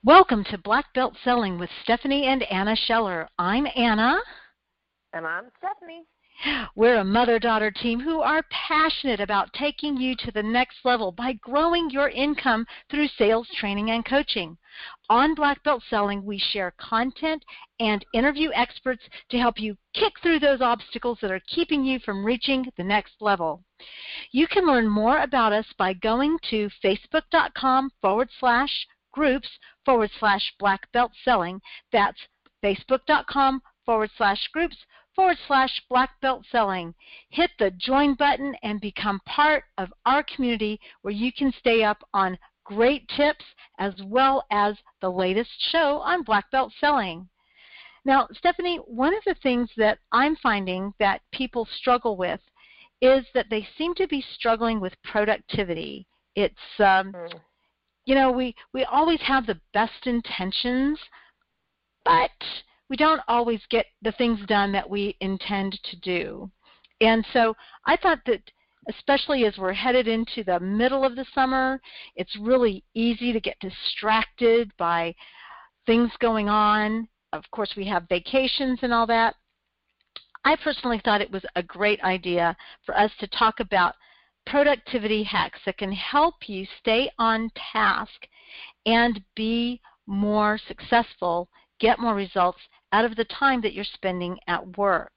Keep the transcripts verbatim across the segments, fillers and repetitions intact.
Welcome to Black Belt Selling with Stephanie and Anna Scheller. I'm Anna. And I'm Stephanie. We're a mother-daughter team who are passionate about taking you to the next level by growing your income through sales training and coaching. On Black Belt Selling, we share content and interview experts to help you kick through those obstacles that are keeping you from reaching the next level. You can learn more about us by going to facebook.com forward slash groups forward slash black belt selling. That's facebook.com forward slash groups forward slash black belt selling. Hit the join button and become part of our community where you can stay up on great tips as well as the latest show on Black Belt Selling. Now, Stephanie, one of the things that I'm finding that people struggle with is that they seem to be struggling with productivity. It's um, mm. You know, we, we always have the best intentions, but we don't always get the things done that we intend to do. And so I thought that especially as we're headed into the middle of the summer, it's really easy to get distracted by things going on. Of course, we have vacations and all that. I personally thought it was a great idea for us to talk about productivity hacks that can help you stay on task and be more successful, get more results out of the time that you're spending at work.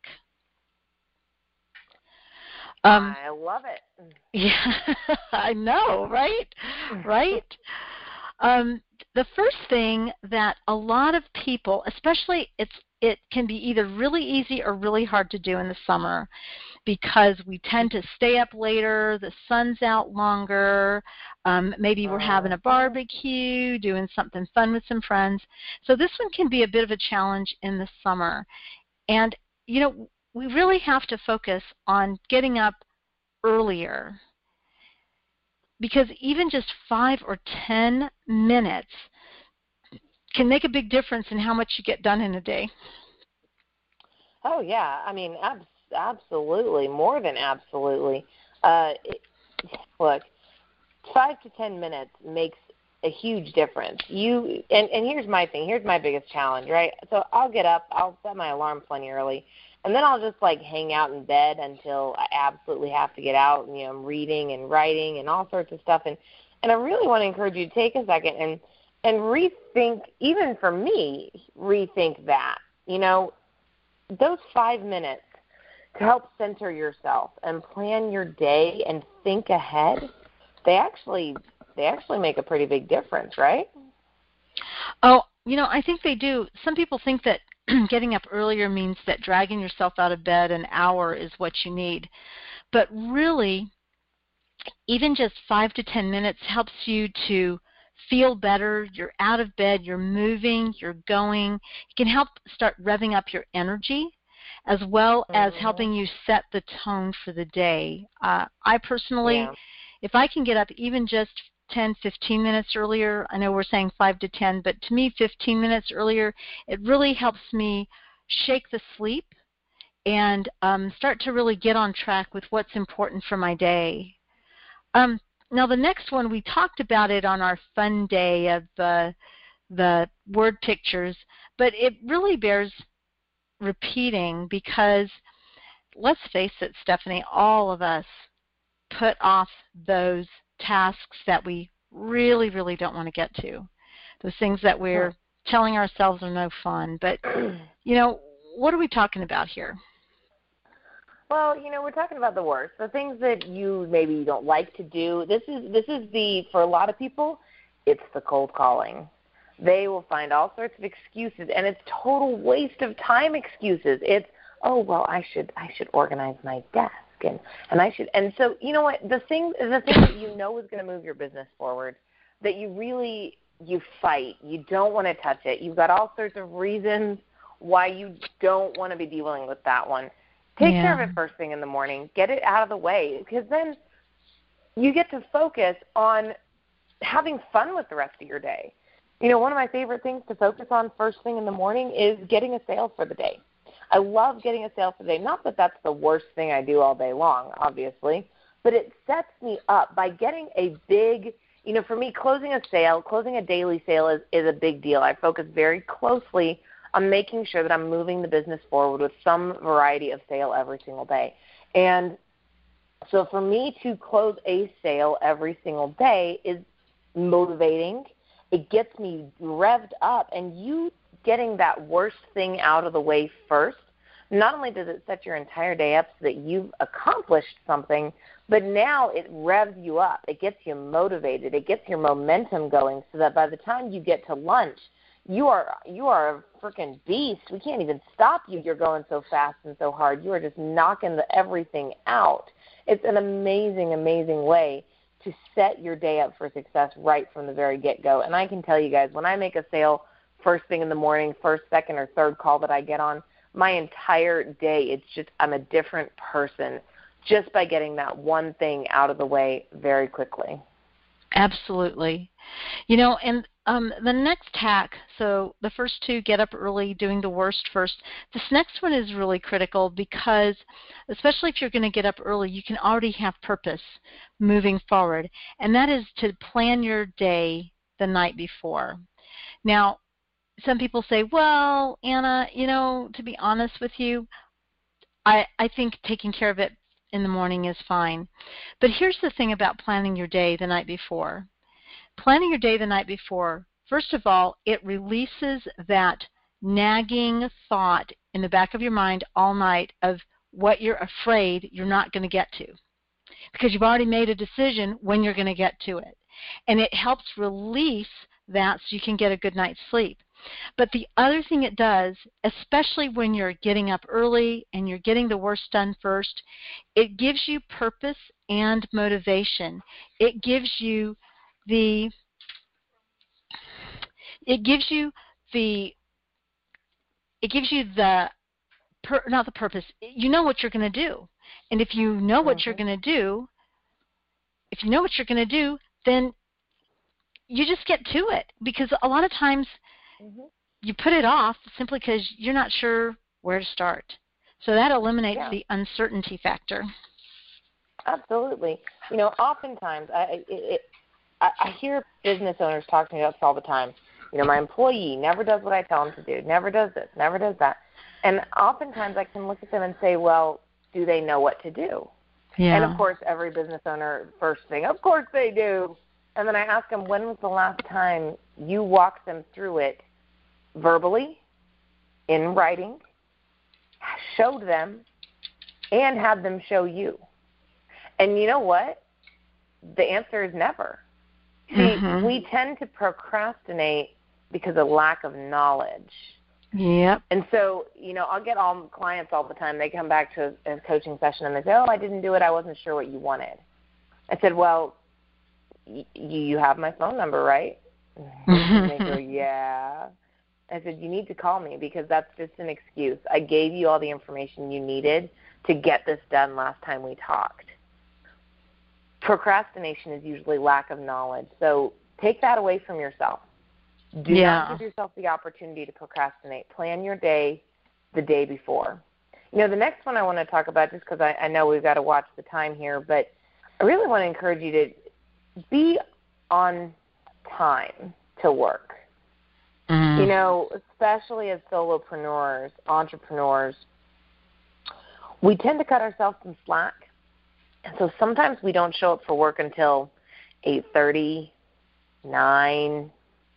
Um, I love it. Yeah, I know, right? Right? Um, the first thing that a lot of people, especially it's it can be either really easy or really hard to do in the summer because we tend to stay up later, the sun's out longer, um, maybe we're having a barbecue, doing something fun with some friends. So this one can be a bit of a challenge in the summer. And, you know, we really have to focus on getting up earlier because even just five or ten minutes can make a big difference in how much you get done in a day. Oh, yeah. I mean, ab- absolutely. More than absolutely. Uh, it, look, five to ten minutes makes a huge difference. You and, and here's my thing. Here's my biggest challenge, right? So I'll get up. I'll set my alarm plenty early. And then I'll just, like, hang out in bed until I absolutely have to get out. And, you know, I'm reading and writing and all sorts of stuff. And, and I really want to encourage you to take a second and, and rethink, even for me, rethink that. You know, those five minutes to help center yourself and plan your day and think ahead, they actually they actually make a pretty big difference, right? Oh, you know, I think they do. Some people think that getting up earlier means that dragging yourself out of bed an hour is what you need. But really, even just five to ten minutes helps you to feel better. You're out of bed, you're moving, you're going. It can help start revving up your energy as well as mm-hmm. helping you set the tone for the day. Uh, I personally, yeah. if I can get up even just ten, fifteen minutes earlier, I know we're saying five to ten, but to me fifteen minutes earlier, it really helps me shake the sleep and um, start to really get on track with what's important for my day. Um, now the next one, we talked about it on our fun day of uh, the word pictures, but it really bears repeating because let's face it, Stephanie, all of us put off those tasks that we really, really don't want to get to, those things that we're sure. telling ourselves are no fun. But, you know, what are we talking about here? Well, you know, we're talking about the worst, the things that you maybe don't like to do. This is this is the, for a lot of people, it's the cold calling. They will find all sorts of excuses, and it's total waste of time excuses. It's, oh, well, I should I should organize my desk, and, and I should. And so, you know what, the thing, the thing that you know is going to move your business forward, that you really, you fight, you don't want to touch it. You've got all sorts of reasons why you don't want to be dealing with that one. Take yeah. care of it first thing in the morning. Get it out of the way, because then you get to focus on having fun with the rest of your day. You know, one of my favorite things to focus on first thing in the morning is getting a sale for the day. I love getting a sale for the day. Not that that's the worst thing I do all day long, obviously, but it sets me up by getting a big you know, for me, closing a sale, closing a daily sale is, is a big deal. I focus very closely on making sure that I'm moving the business forward with some variety of sale every single day. And so for me to close a sale every single day is motivating. It gets me revved up, and you getting that worst thing out of the way first, not only does it set your entire day up so that you've accomplished something, but now it revs you up. It gets you motivated. It gets your momentum going so that by the time you get to lunch, you are you are a freaking beast. We can't even stop you. You're going so fast and so hard. You are just knocking the, everything out. It's an amazing, amazing way to set your day up for success right from the very get-go. And I can tell you guys, when I make a sale first thing in the morning, first, second, or third call that I get on, my entire day, it's just I'm a different person just by getting that one thing out of the way very quickly. Absolutely. You know, and um, the next hack, so the first two, get up early, doing the worst first. This next one is really critical because, especially if you're going to get up early, you can already have purpose moving forward, and that is to plan your day the night before. Now, some people say, well, Anna, you know, to be honest with you, I, I think taking care of it in the morning is fine. But here's the thing about planning your day the night before. Planning your day the night before, first of all, it releases that nagging thought in the back of your mind all night of what you're afraid you're not going to get to, because you've already made a decision when you're going to get to it. And it helps release that so you can get a good night's sleep. But the other thing it does, especially when you're getting up early and you're getting the worst done first, it gives you purpose and motivation. It gives you the it gives you the it gives you the per, not the purpose. You know what you're going to do. And if you know what mm-hmm. you're going to do, if you know what you're going to do, then you just get to it, because a lot of times mm-hmm. you put it off simply because you're not sure where to start. So that eliminates yeah. the uncertainty factor. Absolutely. You know, oftentimes I, it, it, I, I hear business owners talk to me about this all the time. You know, my employee never does what I tell him to do, never does this, never does that. And oftentimes I can look at them and say, well, do they know what to do? Yeah. And, of course, every business owner, first thing, of course they do. And then I ask them, when was the last time you walked them through it verbally, in writing, showed them, and had them show you? And you know what? The answer is never. See, mm-hmm. we tend to procrastinate because of lack of knowledge. Yep. And so, you know, I'll get all clients all the time. They come back to a coaching session and they say, oh, I didn't do it. I wasn't sure what you wanted. I said, well, y- you have my phone number, right? And they go, yeah. I said, you need to call me, because that's just an excuse. I gave you all the information you needed to get this done last time we talked. Procrastination is usually lack of knowledge. So take that away from yourself. Do yeah. not give yourself the opportunity to procrastinate. Plan your day the day before. You know, the next one I want to talk about, just because I, I know we've got to watch the time here, but I really want to encourage you to be on time to work. Mm-hmm. You know, especially as solopreneurs, entrepreneurs, we tend to cut ourselves some slack. And so sometimes we don't show up for work until eight thirty, nine,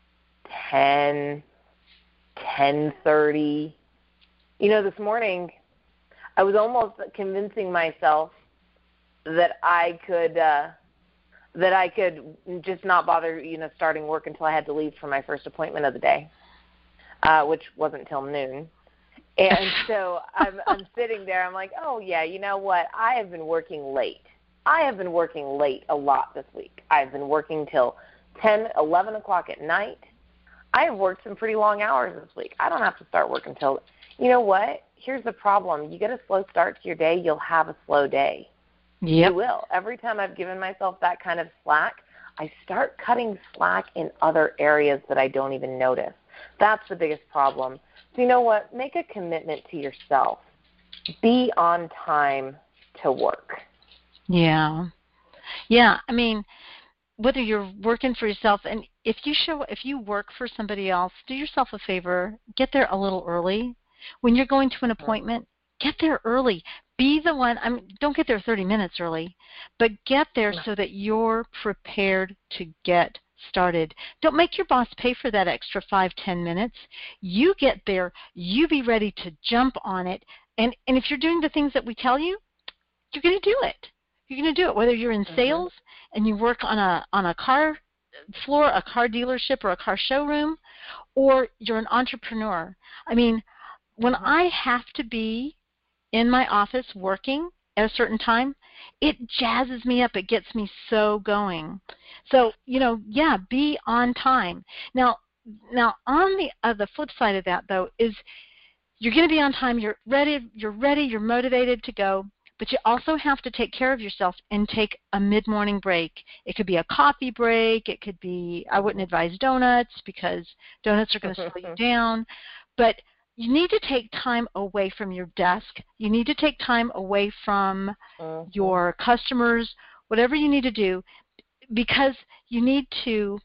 ten, ten thirty. You know, this morning I was almost convincing myself that I could uh, that I could just not bother, you know, starting work until I had to leave for my first appointment of the day, uh, which wasn't till noon. And so I'm, I'm sitting there. I'm like, oh, yeah, you know what? I have been working late. I have been working late a lot this week. I've been working till ten, eleven o'clock at night. I have worked some pretty long hours this week. I don't have to start work until, you know what? Here's the problem. You get a slow start to your day, you'll have a slow day. Yep. You will. Every time I've given myself that kind of slack, I start cutting slack in other areas that I don't even notice. That's the biggest problem. So you know what? Make a commitment to yourself. Be on time to work. Yeah. Yeah, I mean, whether you're working for yourself, and if you show, if you work for somebody else, do yourself a favor, get there a little early. When you're going to an appointment, get there early. Be the one, I mean, don't get there thirty minutes early, but get there so that you're prepared to get started. Don't make your boss pay for that extra five, ten minutes. You get there, you be ready to jump on it, and, and if you're doing the things that we tell you, you're going to do it. You're going to do it, whether you're in mm-hmm. sales and you work on a on a car floor, a car dealership, or a car showroom, or you're an entrepreneur. I mean, when mm-hmm. I have to be in my office working at a certain time, it jazzes me up. It gets me so going. So, you know, yeah, be on time. Now, now on the uh, the flip side of that, though, is you're going to be on time. You're ready. You're ready. You're motivated to go. But you also have to take care of yourself and take a mid-morning break. It could be a coffee break. It could be, I wouldn't advise donuts because donuts are going to slow you down. But you need to take time away from your desk. You need to take time away from mm-hmm. your customers, whatever you need to do, because you need to,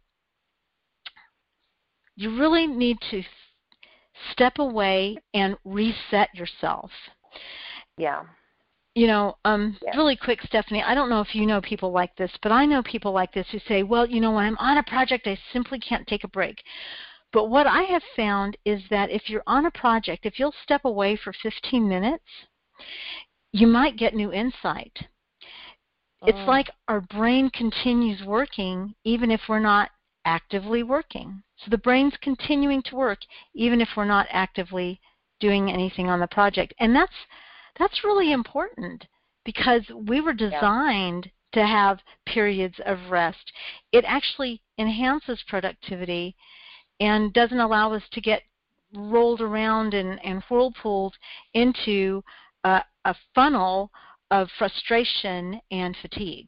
you really need to step away and reset yourself. Yeah. You know, um, yeah. really quick, Stephanie, I don't know if you know people like this, but I know people like this who say, well, you know, when I'm on a project, I simply can't take a break. But what I have found is that if you're on a project, if you'll step away for fifteen minutes, you might get new insight. Oh. It's like our brain continues working even if we're not actively working. So the brain's continuing to work even if we're not actively doing anything on the project. And that's That's really important because we were designed yeah. to have periods of rest. It actually enhances productivity and doesn't allow us to get rolled around and, and whirlpooled into uh, a funnel of frustration and fatigue.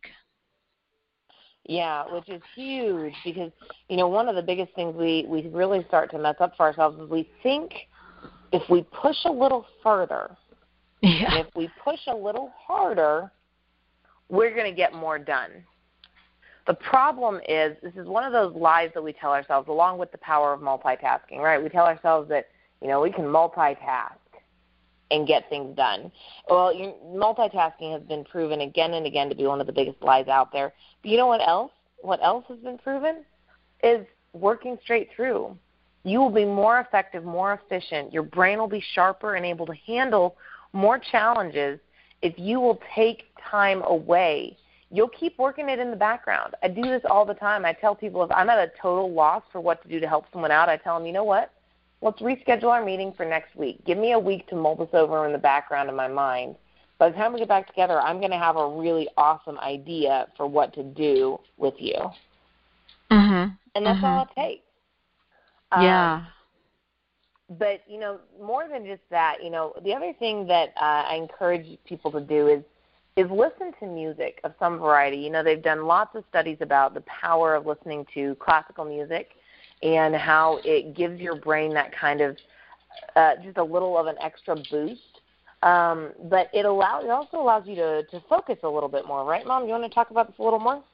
Yeah, which is huge because, you know, one of the biggest things we, we really start to mess up for ourselves is we think if we push a little further, yeah. and if we push a little harder, we're going to get more done. The problem is, this is one of those lies that we tell ourselves, along with the power of multitasking, right? We tell ourselves that, you know, we can multitask and get things done. Well, you, multitasking has been proven again and again to be one of the biggest lies out there. But you know what else? What else has been proven is working straight through. You will be more effective, more efficient. Your brain will be sharper and able to handle more challenges if you will take time away. You'll keep working it in the background. I do this all the time. I tell people if I'm at a total loss for what to do to help someone out, I tell them, you know what? Let's reschedule our meeting for next week. Give me a week to mull this over in the background of my mind. By the time we get back together, I'm going to have a really awesome idea for what to do with you. Mm-hmm. And that's mm-hmm. all it takes. Yeah. Um, but, you know, more than just that, you know, the other thing that uh, I encourage people to do is is listen to music of some variety. You know, they've done lots of studies about the power of listening to classical music and how it gives your brain that kind of uh, just a little of an extra boost. Um, but it allows it also allows you to, to focus a little bit more, right, Mom? You want to talk about this a little more?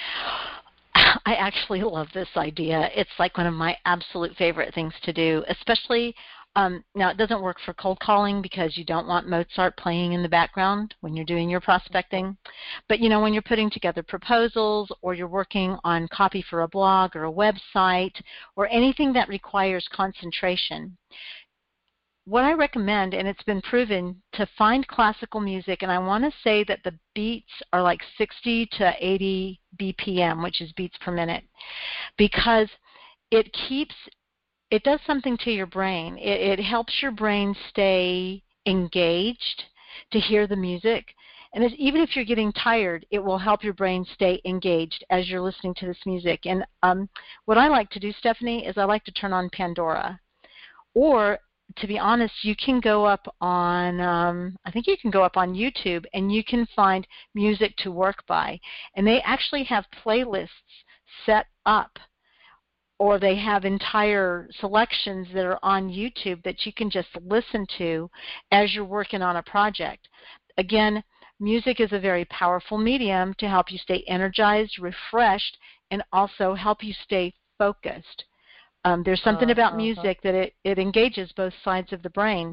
I actually love this idea. It's like one of my absolute favorite things to do, especially um, now it doesn't work for cold calling because you don't want Mozart playing in the background when you're doing your prospecting. But, you know, when you're putting together proposals or you're working on copy for a blog or a website or anything that requires concentration, what I recommend, and it's been proven, to find classical music, and I want to say that the beats are like sixty to eighty B P M, which is beats per minute, because it keeps, it does something to your brain. It, it helps your brain stay engaged to hear the music, and it's, even if you're getting tired, it will help your brain stay engaged as you're listening to this music. And um, what I like to do, Stephanie, is I like to turn on Pandora, or to be honest, you can go up on, um, I think you can go up on YouTube and you can find music to work by. And they actually have playlists set up, or they have entire selections that are on YouTube that you can just listen to as you're working on a project. Again, music is a very powerful medium to help you stay energized, refreshed, and also help you stay focused. Um, there's something uh, about uh-huh. music that it, it engages both sides of the brain.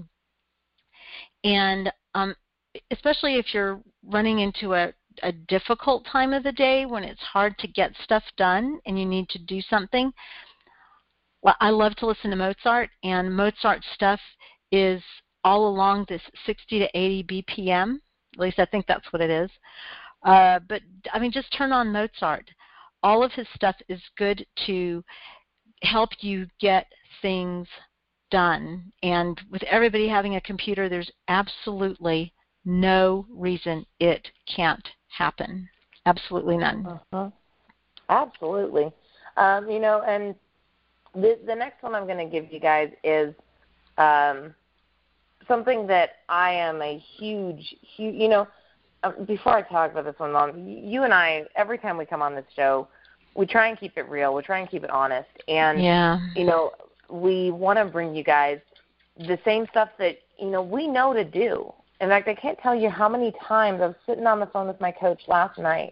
And um, especially if you're running into a, a difficult time of the day when it's hard to get stuff done and you need to do something, well, I love to listen to Mozart, and Mozart stuff is all along this sixty to eighty B P M. At least I think that's what it is. Uh, but, I mean, just turn on Mozart. All of his stuff is good to help you get things done. And with everybody having a computer, there's absolutely no reason it can't happen. Absolutely none. Uh-huh. Absolutely. Um, you know, and the, the next one I'm going to give you guys is um, something that I am a huge, huge, you know, um, before I talk about this one, Mom, you and I, every time we come on this show, we try and keep it real. We try and keep it honest. And, yeah. you know, we want to bring you guys the same stuff that, you know, we know to do. In fact, I can't tell you how many times I was sitting on the phone with my coach last night,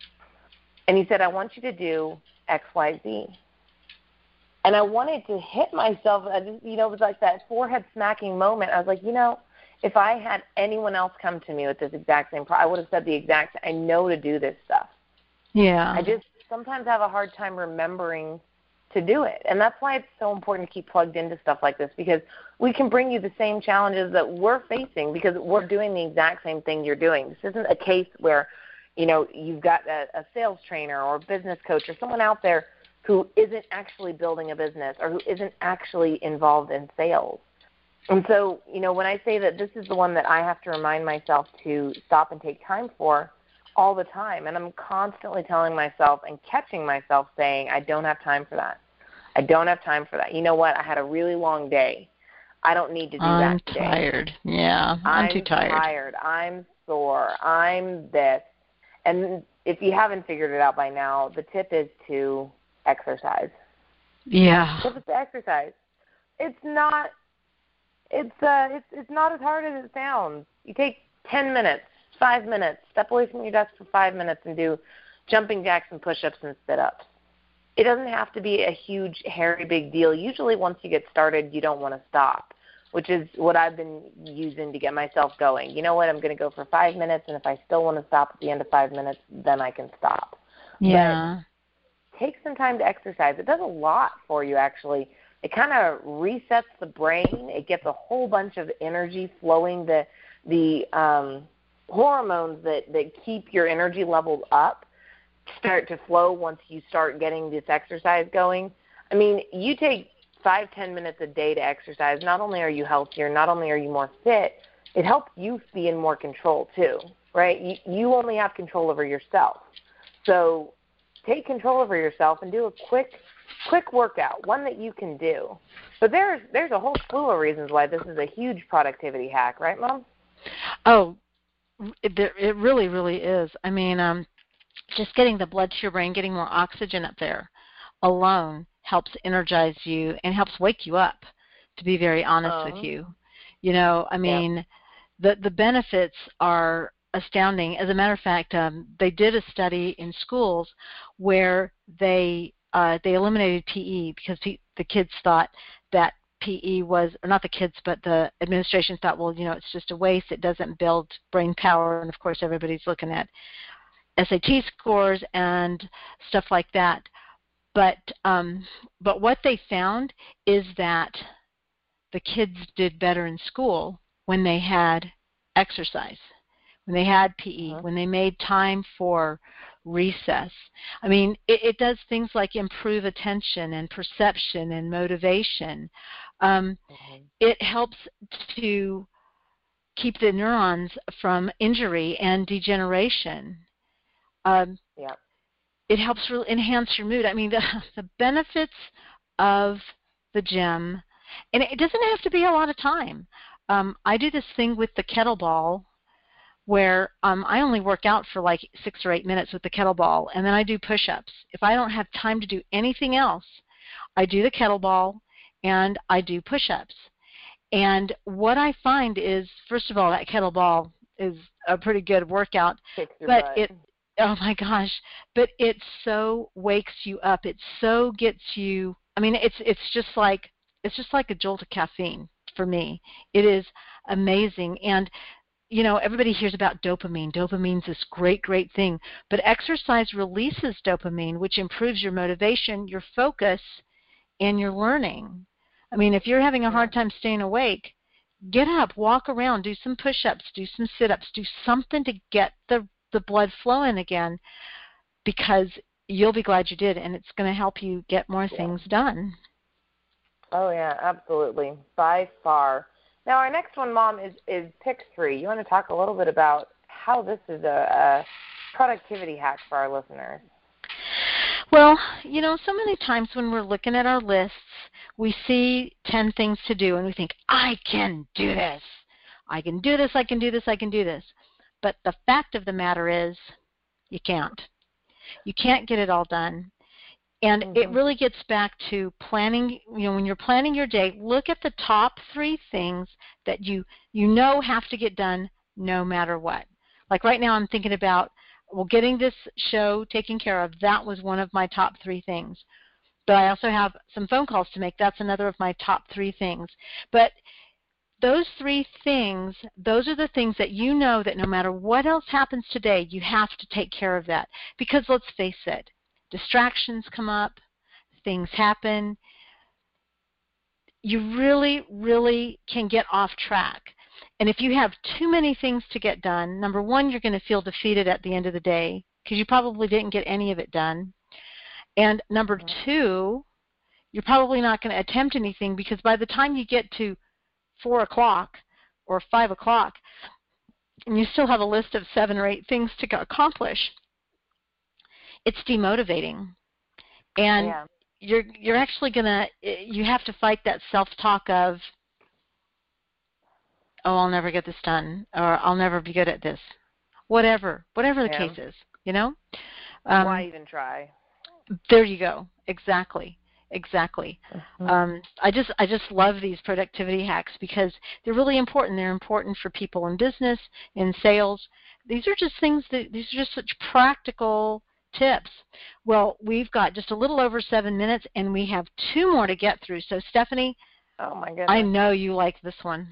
and he said, I want you to do X, Y, Z. And I wanted to hit myself. I just, you know, it was like that forehead smacking moment. I was like, you know, if I had anyone else come to me with this exact same problem, I would have said the exact same. I know to do this stuff. Yeah. I just sometimes have a hard time remembering to do it. And that's why it's so important to keep plugged into stuff like this, because we can bring you the same challenges that we're facing because we're doing the exact same thing you're doing. This isn't a case where, you know, you've got a, a sales trainer or a business coach or someone out there who isn't actually building a business or who isn't actually involved in sales. And so, you know, when I say that this is the one that I have to remind myself to stop and take time for all the time, and I'm constantly telling myself and catching myself saying, I don't have time for that. I don't have time for that. You know what? I had a really long day. I don't need to do I'm that today. I'm tired. Yeah, I'm, I'm too tired. tired. I'm sore. I'm this. And if you haven't figured it out by now, the tip is to exercise. Yeah. The tip is to exercise. It's not. It's uh. It's it's not as hard as it sounds. You take ten minutes, five minutes, step away from your desk for five minutes, and do jumping jacks and push-ups and sit-ups. It doesn't have to be a huge, hairy, big deal. Usually once you get started, you don't want to stop, which is what I've been using to get myself going. You know what? I'm going to go for five minutes, and if I still want to stop at the end of five minutes, then I can stop. Yeah. But take some time to exercise. It does a lot for you, actually. It kind of resets the brain. It gets a whole bunch of energy flowing, the the um, hormones that, that keep your energy levels up start to flow once you start getting this exercise going. I mean, you take five, ten minutes a day to exercise. Not only are you healthier, not only are you more fit, it helps you be in more control too, right? You, you only have control over yourself. So take control over yourself and do a quick quick workout, one that you can do. But there's there's a whole slew of reasons why this is a huge productivity hack, right, Mom? Oh, it, it really, really is. I mean, um, just getting the blood to your brain, getting more oxygen up there alone helps energize you and helps wake you up, to be very honest uh-huh. with you. You know, I mean, yep. the, the benefits are astounding. As a matter of fact, um, they did a study in schools where they uh, they eliminated P E because pe- the kids thought that P E was, or not the kids, but the administration thought, well, you know, it's just a waste. It doesn't build brain power. And, of course, everybody's looking at S A T scores and stuff like that. But um, but what they found is that the kids did better in school when they had exercise, when they had P E, uh-huh. when they made time for recess. I mean, it, it does things like improve attention and perception and motivation. Um, uh-huh. It helps to keep the neurons from injury and degeneration. Um, yeah. It helps really enhance your mood. I mean, the, the benefits of the gym, and it doesn't have to be a lot of time. Um, I do this thing with the kettlebell where um, I only work out for like six or eight minutes with the kettlebell, and then I do push-ups. If I don't have time to do anything else, I do the kettlebell and I do push-ups. And what I find is, first of all, that kettlebell is a pretty good workout, but butt. it Oh my gosh, but it so wakes you up. It so gets you. I mean, it's it's just like it's just like a jolt of caffeine for me. It is amazing. And you know, everybody hears about dopamine. Dopamine's this great, great thing. But exercise releases dopamine, which improves your motivation, your focus, and your learning. I mean, if you're having a Yeah. hard time staying awake, get up, walk around, do some push-ups, do some sit-ups, do something to get the, the blood flowing again, because you'll be glad you did, and it's going to help you get more Yeah. things done. Oh, yeah, absolutely, by far. Now, our next one, Mom, is, is pick three. You want to talk a little bit about how this is a, a productivity hack for our listeners? Well, you know, so many times when we're looking at our lists, we see ten things to do, and we think, I can do this. I can do this, I can do this, I can do this. But the fact of the matter is, you can't. You can't get it all done. And mm-hmm. it really gets back to planning. You know, when you're planning your day, look at the top three things that you, you know have to get done no matter what. Like right now I'm thinking about, well, getting this show taken care of, that was one of my top three things. But I also have some phone calls to make. That's another of my top three things. But those three things, those are the things that you know that no matter what else happens today, you have to take care of that. Because let's face it, distractions come up, things happen. You really, really can get off track. And if you have too many things to get done, number one, you're going to feel defeated at the end of the day because you probably didn't get any of it done. And number two, you're probably not going to attempt anything because by the time you get to four o'clock or five o'clock and you still have a list of seven or eight things to accomplish, it's demotivating. And yeah. you're you're actually going to, you have to fight that self-talk of, oh, I'll never get this done, or I'll never be good at this. Whatever, whatever the yeah. case is, you know? Um, Why even try? There you go. Exactly. Exactly. Mm-hmm. Um, I just I just love these productivity hacks because they're really important. They're important for people in business, in sales. These are just things that, these are just such practical tips. Well, we've got just a little over seven minutes, and we have two more to get through. So, Stephanie, oh my goodness, I know you like this one.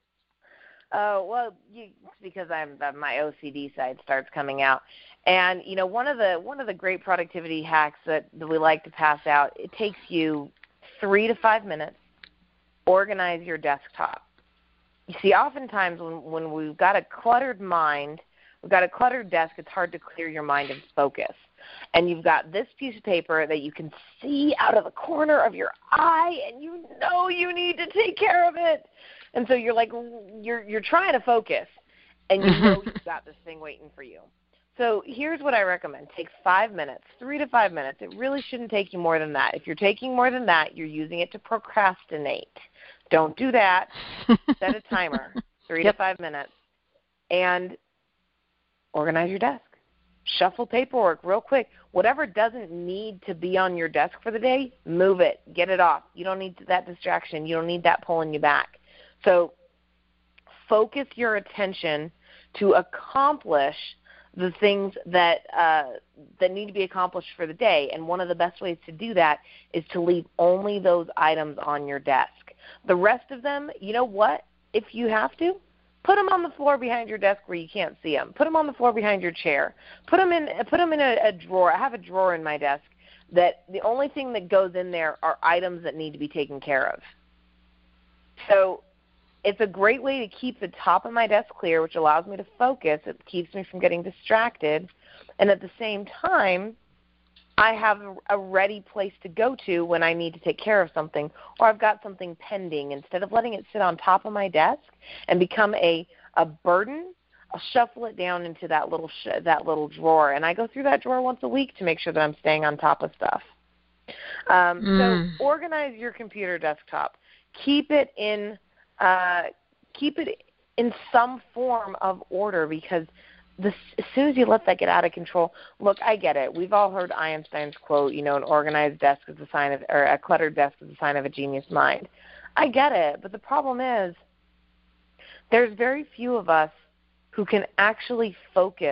Oh, well, you, because I'm my O C D side starts coming out. And, you know, one of the one of the great productivity hacks that, that we like to pass out, it takes you three to five minutes, organize your desktop. You see, oftentimes when, when we've got a cluttered mind, we've got a cluttered desk, it's hard to clear your mind and focus. And you've got this piece of paper that you can see out of the corner of your eye, and you know you need to take care of it. And so you're like, you're you're trying to focus, and you know you've got this thing waiting for you. So here's what I recommend. Take five minutes, three to five minutes. It really shouldn't take you more than that. If you're taking more than that, you're using it to procrastinate. Don't do that. Set a timer, three yep. to five minutes, and organize your desk. Shuffle paperwork real quick. Whatever doesn't need to be on your desk for the day, move it. Get it off. You don't need that distraction. You don't need that pulling you back. So focus your attention to accomplish the things that uh, that need to be accomplished for the day. And one of the best ways to do that is to leave only those items on your desk. The rest of them, you know what? If you have to, put them on the floor behind your desk where you can't see them. Put them on the floor behind your chair. Put them in, put them in a, a drawer. I have a drawer in my desk that the only thing that goes in there are items that need to be taken care of. So it's a great way to keep the top of my desk clear, which allows me to focus. It keeps me from getting distracted. And at the same time, I have a ready place to go to when I need to take care of something, or I've got something pending. Instead of letting it sit on top of my desk and become a, a burden, I'll shuffle it down into that little sh- that little drawer. And I go through that drawer once a week to make sure that I'm staying on top of stuff. Um, mm. So organize your computer desktop. Keep it in uh, keep it in some form of order, because this, as soon as you let that get out of control, look, I get it. We've all heard Einstein's quote, you know, an organized desk is a sign of, or a cluttered desk is a sign of a genius mind. I get it, but the problem is there's very few of us who can actually focus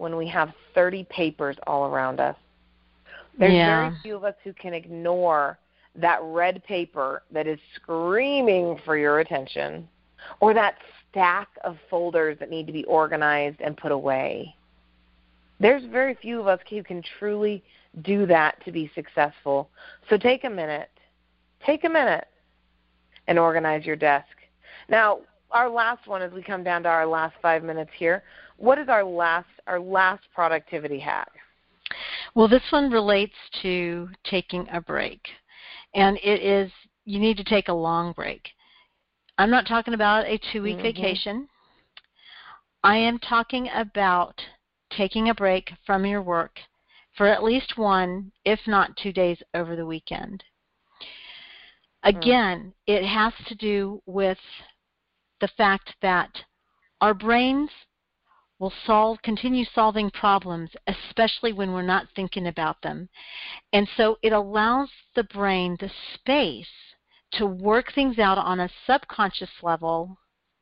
when we have thirty papers all around us. There's yeah. very few of us who can ignore that red paper that is screaming for your attention, or that stack of folders that need to be organized and put away. There's very few of us who can truly do that to be successful. So take a minute. Take a minute and organize your desk. Now, our last one, as we come down to our last five minutes here, what is our last our last productivity hack? Well, this one relates to taking a break. And it is, you need to take a long break. I'm not talking about a two-week mm-hmm. vacation. I am talking about taking a break from your work for at least one, if not two days over the weekend. Again, mm. it has to do with the fact that our brains will solve, continue solving problems, especially when we're not thinking about them. And so it allows the brain the space to work things out on a subconscious level.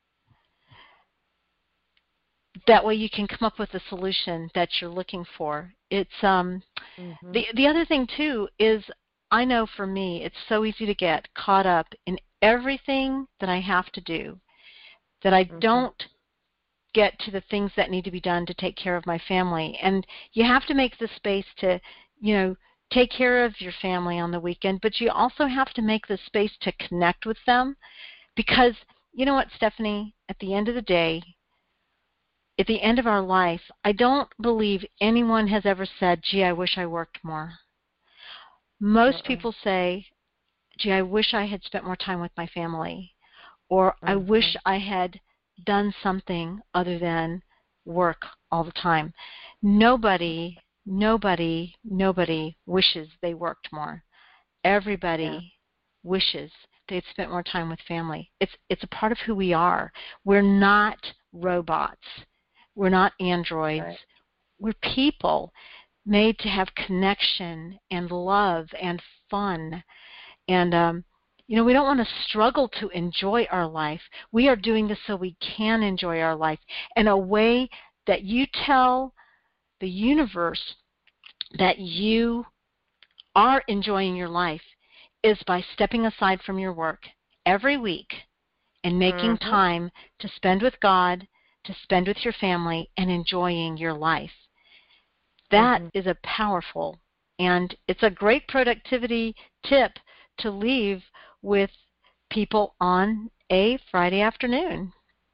That way you can come up with a solution that you're looking for. It's um, mm-hmm. the the other thing too is, I know for me it's so easy to get caught up in everything that I have to do that I mm-hmm. don't get to the things that need to be done to take care of my family. And you have to make the space to, you know, take care of your family on the weekend, but you also have to make the space to connect with them, because you know what, Stephanie, at the end of the day, at the end of our life, I don't believe anyone has ever said, gee, I wish I worked more. Most uh-uh. people say, gee, I wish I had spent more time with my family, or uh-huh. I wish I had done something other than work all the time. Nobody, nobody, nobody wishes they worked more. Everybody yeah. wishes they'd spent more time with family. It's it's a part of who we are. We're not robots. We're not androids. Right. We're people made to have connection and love and fun. And um You know, we don't want to struggle to enjoy our life. We are doing this so we can enjoy our life. And a way that you tell the universe that you are enjoying your life is by stepping aside from your work every week and making mm-hmm. time to spend with God, to spend with your family, and enjoying your life. That mm-hmm. is a powerful, and it's a great productivity tip to leave with people on a Friday afternoon.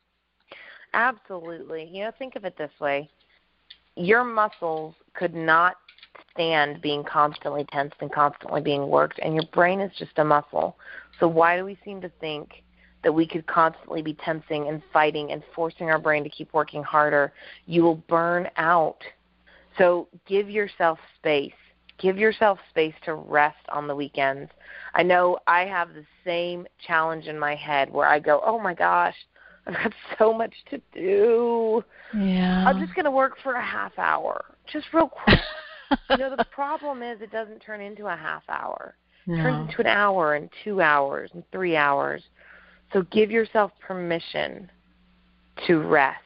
Absolutely. You know, think of it this way. Your muscles could not stand being constantly tensed and constantly being worked, and your brain is just a muscle. So why do we seem to think that we could constantly be tensing and fighting and forcing our brain to keep working harder? You will burn out. So give yourself space. Give yourself space to rest on the weekends. I know I have the same challenge in my head where I go, oh my gosh, I've got so much to do. Yeah. I'm just going to work for a half hour, just real quick. You know, the problem is it doesn't turn into a half hour. It no. turns into an hour and two hours and three hours. So give yourself permission to rest.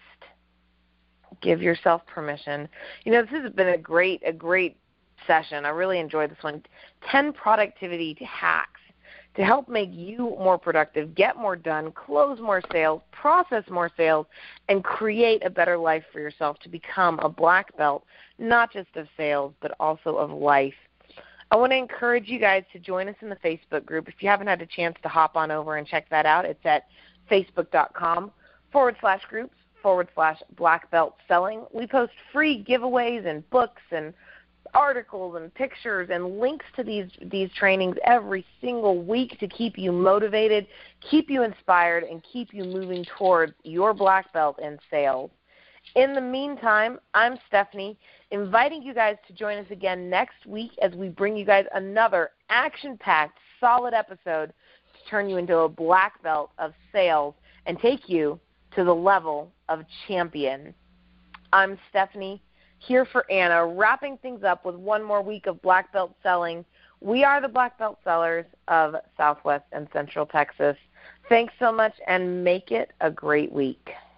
Give yourself permission. You know, this has been a great, a great session. I really enjoyed this one. ten productivity hacks to help make you more productive, get more done, close more sales, process more sales, and create a better life for yourself to become a black belt, not just of sales, but also of life. I want to encourage you guys to join us in the Facebook group. If you haven't had a chance to hop on over and check that out, it's at facebook.com forward slash groups forward slash black belt selling. We post free giveaways and books and articles and pictures and links to these these trainings every single week to keep you motivated, keep you inspired, and keep you moving towards your black belt in sales. In the meantime, I'm Stephanie, inviting you guys to join us again next week as we bring you guys another action-packed, solid episode to turn you into a black belt of sales and take you to the level of champion. I'm Stephanie, here for Anna, wrapping things up with one more week of black belt selling. We are the black belt sellers of Southwest and Central Texas. Thanks so much, and make it a great week.